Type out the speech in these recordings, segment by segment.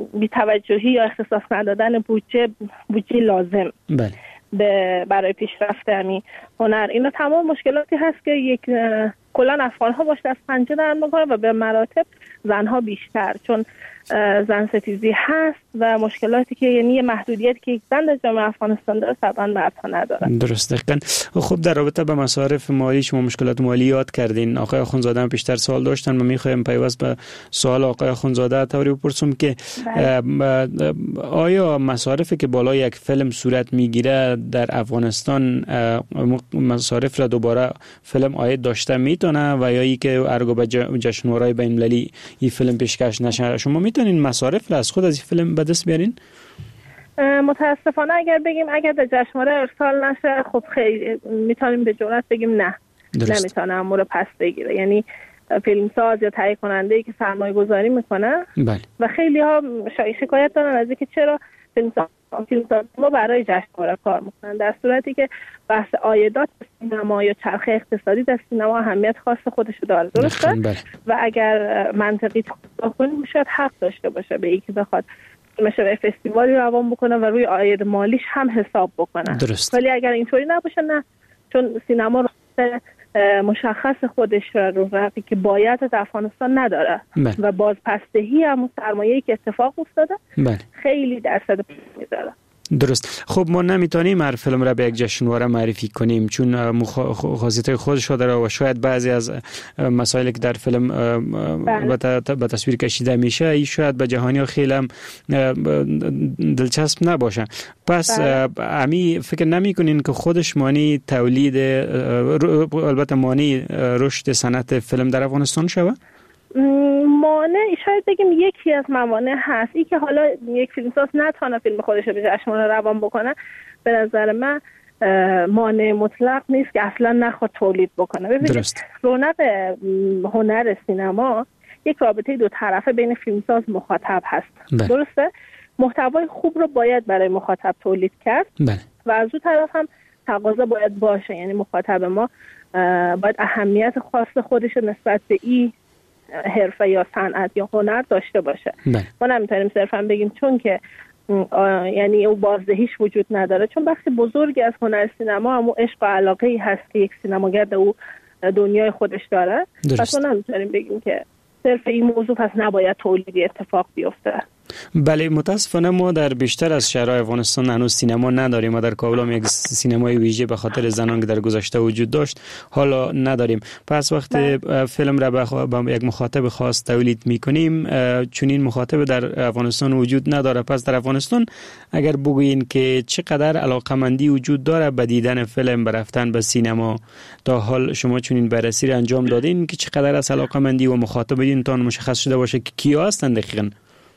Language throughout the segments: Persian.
بی‌توجهی یا اختصاص ندادن بودجه لازم برای پیشرفت همین هنر. اینا تمام مشکلاتی هست که یک کلان افغان‌ها باش دست پنجه نرم می‌کنن و به مراتب زن‌ها بیشتر، چون زن ستیزی هست و مشکلاتی که یعنی محدودیتی که یک زن در جامعه افغانستان داره طبعا مردها ندارن. درست دقیقاً. خب در رابطه با مصارف مالی شما مشکلات مالی یاد کردین. آقای اخوندزاده هم پیشتر سوال داشتن، من می‌خوایم پیوست به سوال آقای اخوندزاده طوری بپرسم که آیا مصارفی که بالای یک فیلم صورت میگیره در افغانستان مصارف را دوباره فیلم عاید داشته میتونه و یا ای که ارگو به جشنواره‌های بین‌المللی این فیلم پیشکش نشه؟ شما میتونین مصارف را از خود از این فیلم به دست بیارین؟ متاسفانه اگر در جشنواره ارسال نشه، خب خیلی میتونیم به جرئت بگیم نه، نمیتونه امور پس بگیره. یعنی فیلمساز یا تهیه کننده ای که سرمایه گذاری میکنه و خیلی ها شکایت دارن از اینکه چرا فیلمساز ما برای جشنواره کار میکنن، در صورتی که بحث عایدات سینما یا چرخه اقتصادی در سینما اهمیت خاص خودشو داره، درسته؟ و اگر منطقی تحقیق کنیم شاید حق داشته باشه به اینکه بخواد مثلا فستیوالی روان بکنه و روی عاید مالیش هم حساب بکنه. ولی اگر اینطوری نباشه نه، چون سینما مشخص خودش رو رفتی که باید از افغانستان نداره و بازپسدهی هم سرمایه‌ای که اتفاق افتاده خیلی درصد میذاره. درست. خب ما نمیتونیم هر فیلم را به یک جشنواره معرفی کنیم چون خاصیت خودش داره و شاید بعضی از مسائلی که در فیلم به تصویر کشیده میشه ای شاید به جهانی خیلی هم دلچسب نباشه. پس امی فکر نمیکنین که خودش مانی تولید البته مانی رشد صنعت فیلم در افغانستان شوه؟ مانع شاید بگیم یکی از موانع هست این که حالا یک فیلمساز نتونه فیلم خودش رو به جشنواره روان بکنه. به نظر من مانع مطلق نیست که اصلا نخواد تولید بکنه. ببینید رونق هنر سینما یک رابطه دو طرفه بین فیلمساز مخاطب هست. درسته؟ محتوای خوب رو باید برای مخاطب تولید کرد و از اون طرف هم تقاضا باید باشه، یعنی مخاطب ما باید اهمیت خاص خودش نسبت به این حرفه یا صنعت یا هنر داشته باشه. ما نمیتونیم صرفا بگیم چون که یعنی او بازدهیش وجود نداره، چون بخش بزرگی از هنر سینما هم عشق و علاقه‌ای هست که یک سینماگر او دنیای خودش داره. پس ما نمیتونیم بگیم که صرف این موضوع پس نباید تولیدی اتفاق بیفته. بله، متاسفانه ما در بیشتر از شهرهای افغانستان هنوز سینما نداریم. ما در کابل هم یک سینمای ویژه به خاطر زنان که در گذشته وجود داشت حالا نداریم. پس وقتی فیلم را با یک مخاطب خاص تولید میکنیم چون این مخاطب در افغانستان وجود نداره. پس در افغانستان اگر بگویین که چقدر علاقمندی وجود داره به دیدن فیلم، به رفتن به سینما، تا حال شما چون این بررسی را انجام دادین که چقدر از علاقمندی و مخاطبین تان مشخص شده باشه که کیا هستن دقیقاً؟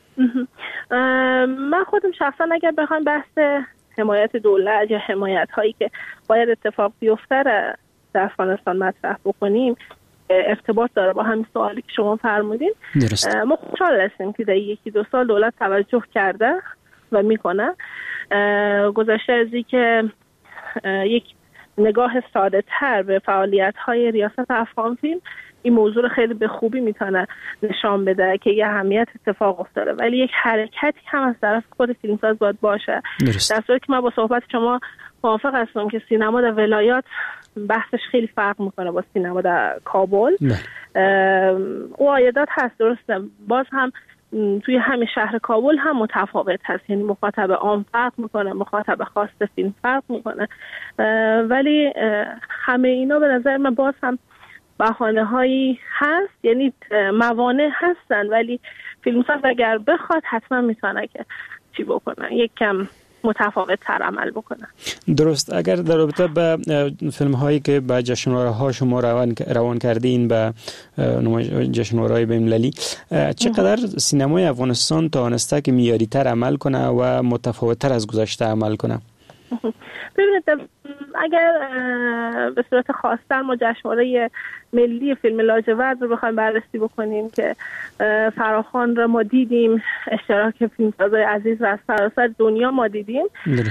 من خودم شخصا اگر بخوام بحث حمایت دولت یا حمایت هایی که باید اتفاق بیفته در افغانستان مطرح بکنیم، ارتباط داره با همین سوالی که شما فرمودین. ما خوشحال هستیم که در 1-2 سال دولت توجه کرده و میکنه. گذشته از این که یک نگاه ساده تر به فعالیت های ریاست افغان فیلم این موضوع رو خیلی به خوبی میتونه نشان بده که یه اهمیت اتفاق افتاده، ولی یک حرکتی هم از طرف خود فیلمساز باید باشه. در صورتی که من با صحبت شما موافق هستم که سینما در ولایات بحثش خیلی فرق میکنه با سینما در کابل. او عایدات هست، درسته، باز هم توی همین شهر کابل هم متفاوت هست، یعنی مخاطب عام فرق میکنه، مخاطب خاص فیلم فرق میکنه، ولی همه اینا به نظر من باز هم بهانه هایی هست، یعنی موانع هستن، ولی فیلمساز اگر بخواد حتما میتونه که چی بکنه، یک کم متفاوت تر عمل بکنه. درست. اگر در رابطه به فیلم هایی که به جشنواره ها شما روان کردین، به جشنواره بین‌المللی، چقدر سینمای افغانستان توانسته که معیاری تر عمل کنه و متفاوت تر از گذشته عمل کنه؟ ببینید اگر به صورت خاص‌تر ما جشنواره ملی فیلم لاجورد رو بخوایم بررسی بکنیم که فراخوان رو ما دیدیم، اشتراک فیلمسازای عزیز رو از سراسر دنیا ما دیدیم،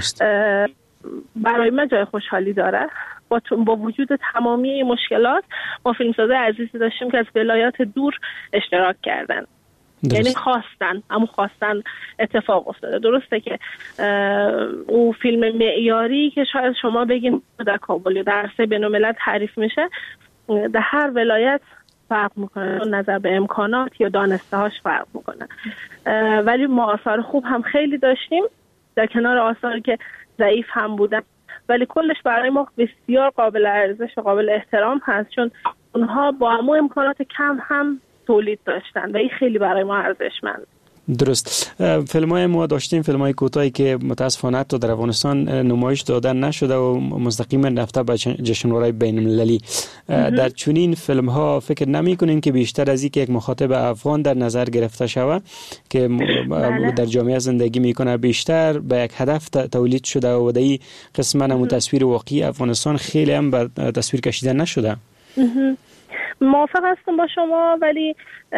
برای من جای خوشحالی داره. با وجود تمامی مشکلات ما فیلمسازای عزیزی داشتیم که از ولایات دور اشتراک کردن یعنی خواستن اتفاق افتاده. درسته که او فیلم معیاری که شاید شما بگین در کابل یا در عرصه بین‌الملل تعریف میشه، در هر ولایت فرق میکنه، نظر به امکانات یا دانسته‌هاش فرق میکنه. ولی ما آثار خوب هم خیلی داشتیم در کنار آثاری که ضعیف هم بودن، ولی کلش برای ما بسیار قابل ارزش و قابل احترام هست، چون اونها با همون امکانات کم هم تولید داشتن و این خیلی برای ما ارزشمند. درست. فیلم‌های ما داشتیم، فیلم‌های کوتاهی که متاسفانه حتی در افغانستان نمایش دادن نشده و مستقیما رفته به جشنواره‌های بین‌المللی. در چنین فیلم‌ها فکر نمی‌کنین که بیشتر از یک مخاطب افغان در نظر گرفته شود که در جامعه زندگی می‌کنه، بیشتر به یک هدف تولید شده و در این قسمت هم تصویر واقعی افغانستان خیلی هم به تصویر کشیده نشده؟ موافق هستم با شما، ولی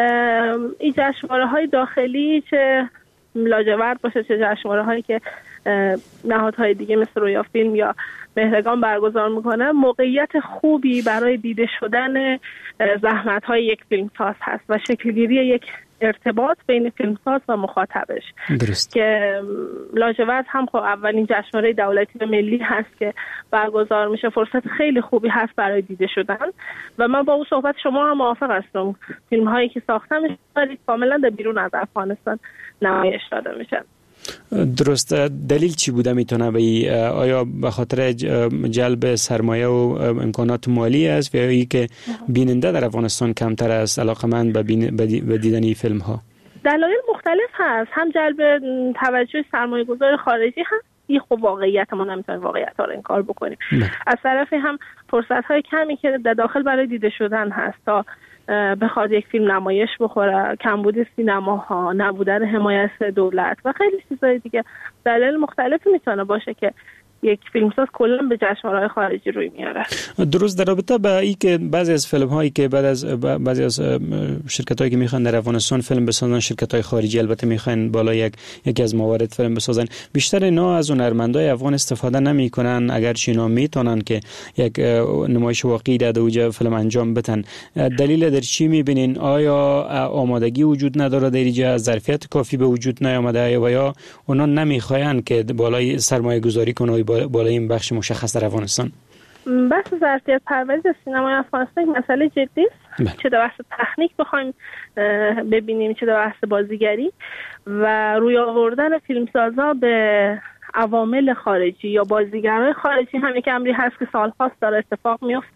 این جشنواره‌های داخلی چه لاجورد باشه چه جشنواره‌هایی که نهادهای دیگه مثل رویا فیلم یا مهرگان برگزار میکنه، موقعیت خوبی برای دیده شدن زحمت‌های یک فیلمساز هست و شکلگیری یک ارتباط بین فیلمساز و مخاطبش. درست. که لاجورد هم خب اولین جشنواره دولتی و ملی هست که برگزار میشه، فرصت خیلی خوبی هست برای دیده شدن و من با اون صحبت شما هم موافق هستم. فیلم هایی که ساخته میشه ولی کاملا در بیرون از افغانستان نمایش داده میشن. درست. دلیل چی بوده میتونه به آیا به خاطر جلب سرمایه و امکانات مالی است یا ای که بیننده در افغانستان کمتر است علاقمند به دیدن فیلم ها؟ دلایل مختلف هست. هم جلب توجه سرمایه گذار خارجی هست، این خب واقعیت، ما نمیتونیم واقعیت ها رو انکار بکنیم. از طرفی هم فرصت های کمی که در داخل برای دیده شدن هست تا بخواد یک فیلم نمایش بخوره، کمبود سینماها، نبودن حمایت دولت و خیلی چیزای دیگه، دلایل مختلفی میتونه باشه که یک فیلمساز کلا به جشنواره‌های خارجی روی میاره. درست. در رابطه با این که بعضی از فیلم‌هایی که بعضی از شرکت‌هایی که میخوان در افغانستان فیلم بسازن، شرکت‌های خارجی البته میخوان بالا یکی از موارد فیلم بسازن، بیشتر اینا از هنرمندای افغان استفاده نمیکنن، اگرچه اینا میتونن که یک نمایش واقعی در اوج فیلم انجام بدن. دلیل در چی میبینین؟ آیا آمادگی وجود نداره در اینجا، ظرفیت کافی به وجود نیامده و یا اونا نمیخواین که بالای سرمایه گذاری کنن بالای این بخش مشخص در افغانستان؟ بحث ظرفیت پردازی سینمای افغانستان مسئله جدی است. چه در بحث تکنیک بخوایم ببینیم چه در بحث بازیگری و روی آوردن فیلمسازا به عوامل خارجی یا بازیگرای خارجی هم یک امری هست که سال‌هاست داره اتفاق میفته.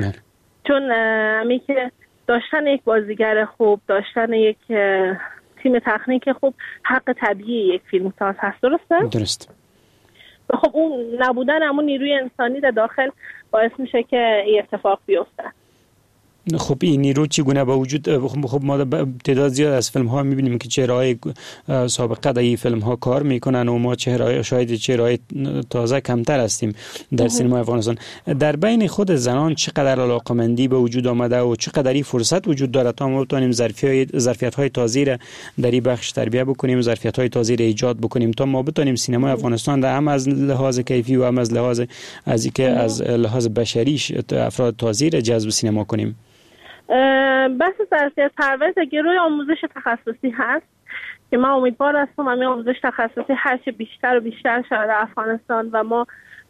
چون همی که داشتن یک بازیگر خوب، داشتن یک تیم تکنیک خوب حق طبیعی یک فیلمساز هست. درست. خب اون نبودن همون نیروی انسانی در داخل باعث میشه که این اتفاق بیفته. خب این نیرو چگونه با وجود؟ خب ما تعداد زیاد از فیلم ها میبینیم که چهره‌های سابقه در این فیلم ها کار میکنن و ما شاید چهره‌های تازه کمتر هستیم در سینما افغانستان. در بین خود زنان چقدر علاقمندی به وجود آمده و چقدر این فرصت وجود داره تا ما بتونیم ظرفیت‌های تازه را در این بخش تربیت بکنیم، ظرفیت‌های تازه را ایجاد بکنیم تا ما بتونیم سینما افغانستان را هم از لحاظ کیفی و هم از لحاظ بشری افراد تازه را جذب سینما کنیم؟ بحث ظرفیت پرورش گروه آموزش تخصصی هست که من امیدوار هستم همین آموزش تخصصی هرچه بیشتر و بیشتر شود در افغانستان و ما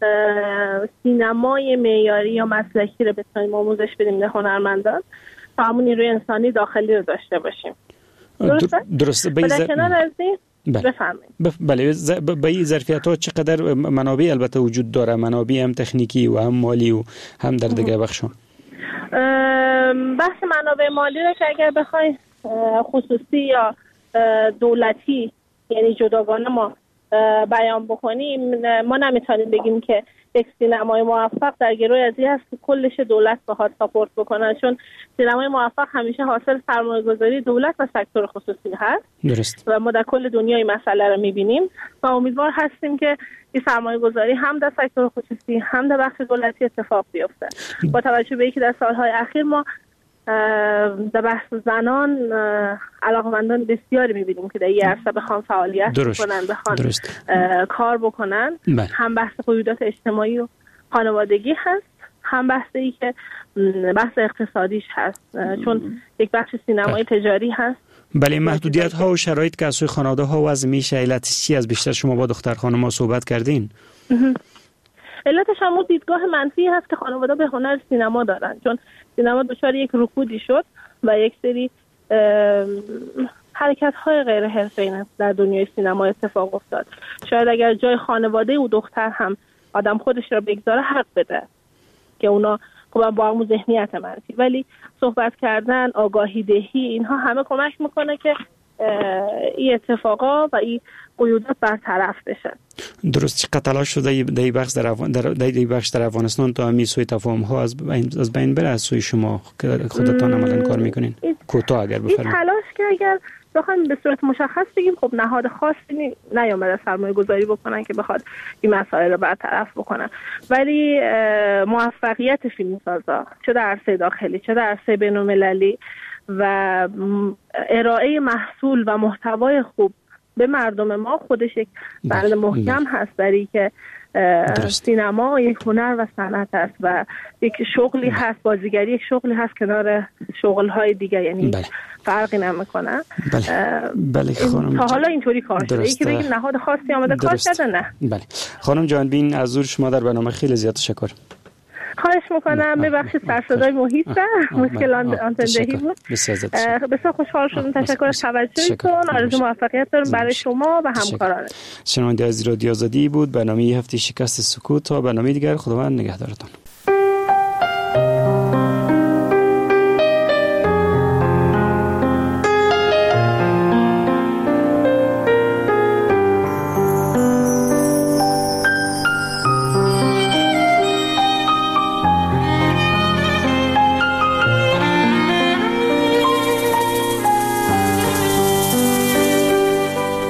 سینمای معیاری یا مسلکی رو بتونیم آموزش بدیم به هنرمندان تا همون نیروی انسانی داخلی رو داشته باشیم. درسته. در کنار از این بفرمایید. بله، به این ظرفیت‌ها چقدر منابع البته وجود داره، منابع هم تکنیکی و هم مالی و هم در دیگه بخشان؟ بحث منابع مالی رو که اگر بخوایم خصوصی یا دولتی یعنی جداگانه ما بیان بکنیم، ما نمیتونیم بگیم که یک سینمای موفق در گروه از این هست که کلش دولت بخواد ساپورت بکنه، چون سینمای موفق همیشه حاصل سرمایه‌گذاری دولت و سکتور خصوصی هست. درست. و ما در کل دنیا این مسئله رو میبینیم و امیدوار هستیم که این سرمایه‌گذاری هم در سکتور خصوصی هم در بخش دولتی اتفاق بیفته. با توجه به اینکه در سالهای اخیر ما در بحث زنان علاقمندان بسیاری میبینیم که در این عرصه بخوان فعالیت بکنن، بخوان کار بکنن. هم بحث قیودات اجتماعی و خانوادگی هست، هم بحثی که بحث اقتصادیش هست، چون یک بخش سینمایی تجاری هست بله، محدودیت ها و شرایط که از سوی خانواده ها وضع میشه، علتش چی از بیشتر شما با دختر خانم صحبت کردین؟ علتش هم دیدگاه منفی هست که خانواده به هنر سینما دارن، چون سینما دچار یک رکودی شد و یک سری حرکت های غیر حرفه‌ای در دنیای سینما اتفاق افتاد. شاید اگر جای خانواده و دختر هم آدم خودش را بگذاره حق بده که اونا خب با همون ذهنیت منفی، ولی صحبت کردن، آگاهی دهی، اینها همه کمک میکنه که این اتفاقا و این قیودات برطرف بشه. درست. چقدر تلاش شده در بخش در افغانستان تا همین سوی تفاهم ها از بین بره از سوی شما که خودتان عملاً کار میکنین؟ کوتاه اگر بفرمایید. این تلاش که اگر بخوایم به صورت مشخص بگیم، خب نهاد خاصی نیامده سرمایه گذاری بکنن که بخواد این مسائل رو برطرف بکنن، ولی موفقیت فیلمسازا چه در عرصه داخلی چه در عرصه بین‌المللی و ارائه محصول و محتوای خوب به مردم ما خودش یک بند محکم هست برای که سینما یک هنر و صنعت است و یک شغلی هست، بازیگری یک شغلی هست کنار شغل‌های دیگه، یعنی فرقی نمی‌کنه. بله خانم، تا حالا اینطوری کار شده که بگیم نهاد خاصی آمده کار کرده، نه. بله خانم جهانبین، از حضور شما در برنامه خیلی زیاد تشکر. خواهش میکنم. ببخشید سرصدای محیط مشکل آنتندهی بود. بسیار خوشحال شدم. تشکر از توجهتون. آرزو موفقیت دارم برای شما و همکاران. شنونده از رادیو آزادی بود برنامه هفته شکست سکوت. تا برنامه دیگر، خداوند نگهدارتان.